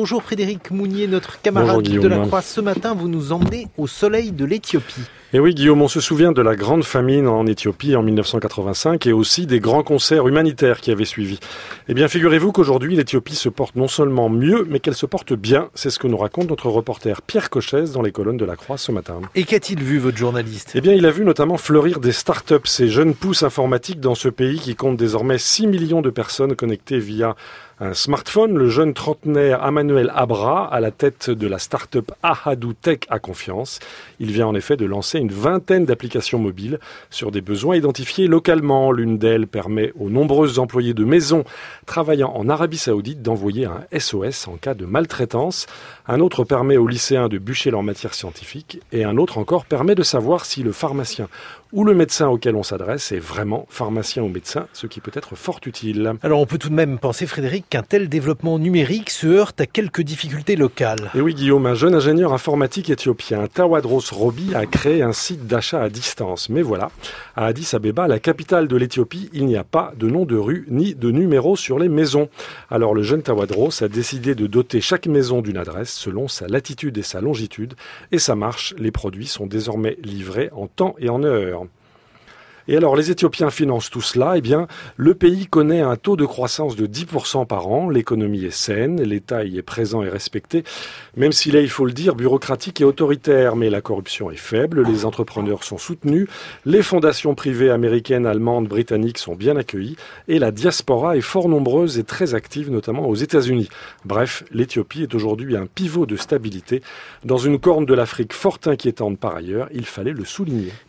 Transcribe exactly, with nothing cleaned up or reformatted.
Bonjour Frédéric Mounier, notre camarade Bonjour, de la Croix. Ce matin, vous nous emmenez au soleil de l'Éthiopie. Et oui Guillaume, on se souvient de la grande famine en Éthiopie en mille neuf cent quatre-vingt-cinq et aussi des grands concerts humanitaires qui avaient suivi. Eh bien figurez-vous qu'aujourd'hui l'Éthiopie se porte non seulement mieux, mais qu'elle se porte bien. C'est ce que nous raconte notre reporter Pierre Cochès dans les colonnes de la Croix ce matin. Et qu'a-t-il vu votre journaliste ? Eh bien il a vu notamment fleurir des start-up, ces jeunes pousses informatiques dans ce pays qui compte désormais six millions de personnes connectées via un smartphone. Le jeune trentenaire Emmanuel Abra, à la tête de la start-up Ahadou Tech, a confiance. Il vient en effet de lancer une vingtaine d'applications mobiles sur des besoins identifiés localement. L'une d'elles permet aux nombreux employés de maison travaillant en Arabie Saoudite d'envoyer un S O S en cas de maltraitance. Un autre permet aux lycéens de bûcher leur matière scientifique. Et un autre encore permet de savoir si le pharmacien ou le médecin auquel on s'adresse est vraiment pharmacien ou médecin, ce qui peut être fort utile. Alors on peut tout de même penser, Frédéric, qu'un tel développement numérique se heurte à quelques difficultés locales. Et oui Guillaume, un jeune ingénieur informatique éthiopien, Tawadros Robi, a créé un site d'achat à distance. Mais voilà, à Addis Abeba, la capitale de l'Éthiopie, il n'y a pas de nom de rue ni de numéro sur les maisons. Alors le jeune Tawadros a décidé de doter chaque maison d'une adresse selon sa latitude et sa longitude. Et ça marche, les produits sont désormais livrés en temps et en heure. Et alors, les Éthiopiens financent tout cela. Eh bien, le pays connaît un taux de croissance de dix pour cent par an. L'économie est saine, l'État y est présent et respecté, même s'il est, il faut le dire, bureaucratique et autoritaire. Mais la corruption est faible, les entrepreneurs sont soutenus, les fondations privées américaines, allemandes, britanniques sont bien accueillies, et la diaspora est fort nombreuse et très active, notamment aux États-Unis. Bref, l'Éthiopie est aujourd'hui un pivot de stabilité dans une corne de l'Afrique fort inquiétante par ailleurs. Il fallait le souligner.